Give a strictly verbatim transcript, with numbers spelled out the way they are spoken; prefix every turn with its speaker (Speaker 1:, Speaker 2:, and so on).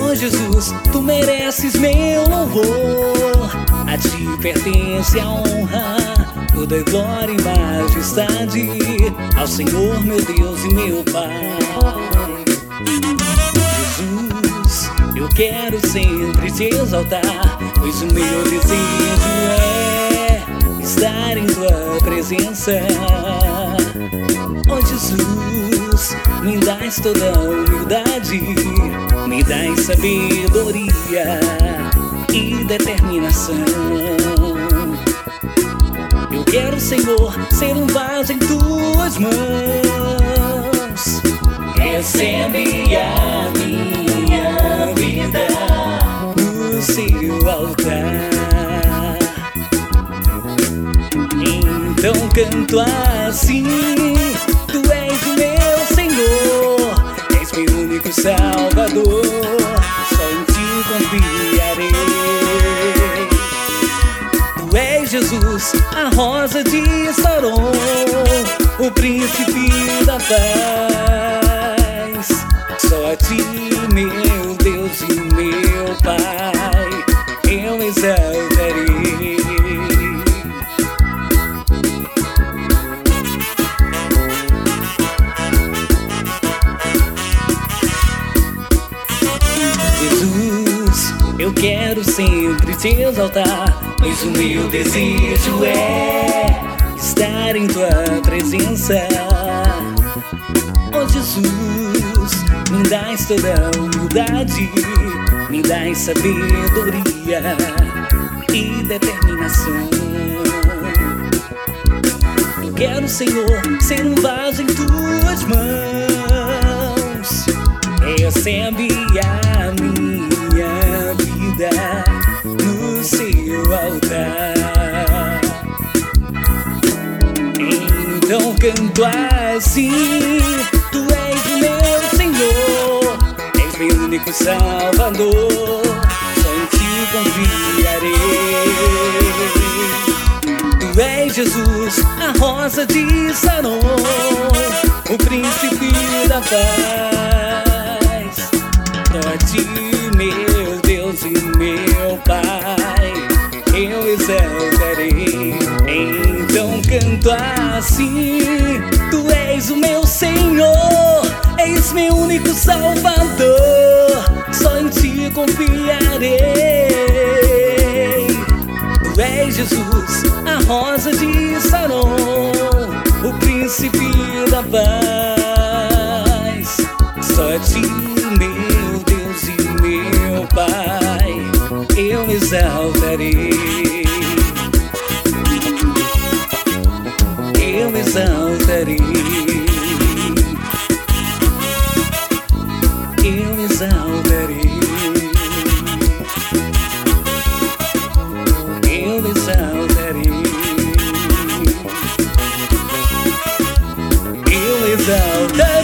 Speaker 1: Oh Jesus, tu mereces meu louvor, a ti pertence a honra, toda glória e majestade, ao Senhor meu Deus e meu Pai. Jesus, eu quero sempre te exaltar, pois o meu desejo é estar em tua presença. Oh Jesus, me dás toda a humildade, me dás sabedoria e determinação. Eu quero, Senhor, ser um vaso em tuas mãos. Recebe a minha vida no seu altar. Então canto assim: tu és o meu Senhor, és meu único Salvador, só em ti confiarei. Tu és Jesus, a rosa de Saron, o príncipe da paz. Só a ti, meu Deus e meu Pai, eu exaltarei. Jesus, eu quero sempre te exaltar, pois o meu desejo é estar em tua presença. Oh Jesus, me dás toda a humildade, me dás sabedoria e determinação. Eu quero, Senhor, ser um vaso em tuas mãos. Recebe a minha vida no seu altar. Então canto assim: tu és o meu Senhor, és meu único Salvador, só em ti confiarei. Tu és Jesus, a rosa de Saron, o príncipe da paz. Só a ti, meu Deus e meu Pai, eu exaltarei. Então canto assim: tu és o meu Senhor, és meu único Salvador, só em ti confiarei. Tu és Jesus, a rosa de Saron, o príncipe da paz. Só a ti, meu Deus e meu Pai, eu exaltarei. Eu exaltarei. Eu exaltarei. Eu exaltarei. Eu exaltarei.